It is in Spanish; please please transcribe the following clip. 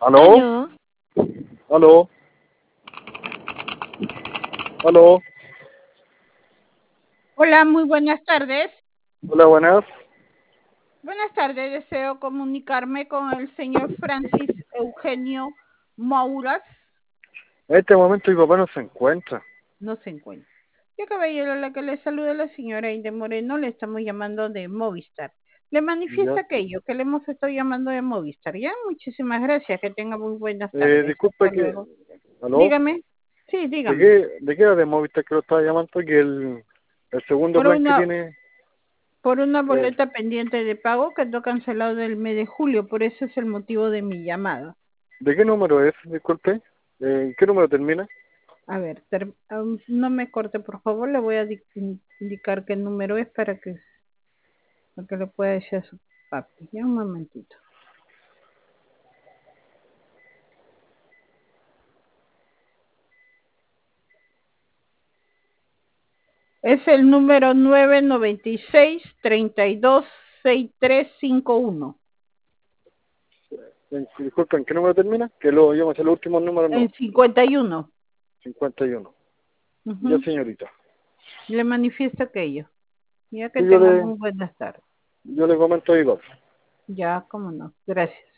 ¿Aló? Aló, ¿Aló? ¿Aló? hola, muy buenas tardes. Hola, buenas. Buenas tardes, deseo comunicarme con el señor Francis Eugenio Mouras. En este momento mi papá no se encuentra. No se encuentra. Yo, caballero, la que le saluda la señora Inde Moreno, le estamos llamando de Movistar. Le Ya. manifiesta aquello que le hemos estado llamando de Movistar. Ya, muchísimas gracias, que tenga muy buenas tardes. Disculpe Hasta que... luego. ¿Aló? Dígame. Sí, ¿De dígame. qué era de Movistar que lo estaba llamando? Que el segundo Por plan que una, tiene... por una eh, boleta pendiente de pago que no ha cancelado del mes de julio, por eso es el motivo de mi llamada. ¿De qué número es? Disculpe. ¿Qué número termina? A ver, no me corte, por favor, le voy a indicar qué número es para que le pueda decir a su papi. Ya un momentito. Es el número 996-326351. Disculpe, ¿en qué número termina? Que lo llamas el último número, no. En 51. 51. Ya, Ujú. señorita. Le manifiesto aquello. Ya que Sí, tenga muy buenas tardes. yo le comento igual. Ya, cómo no. Gracias.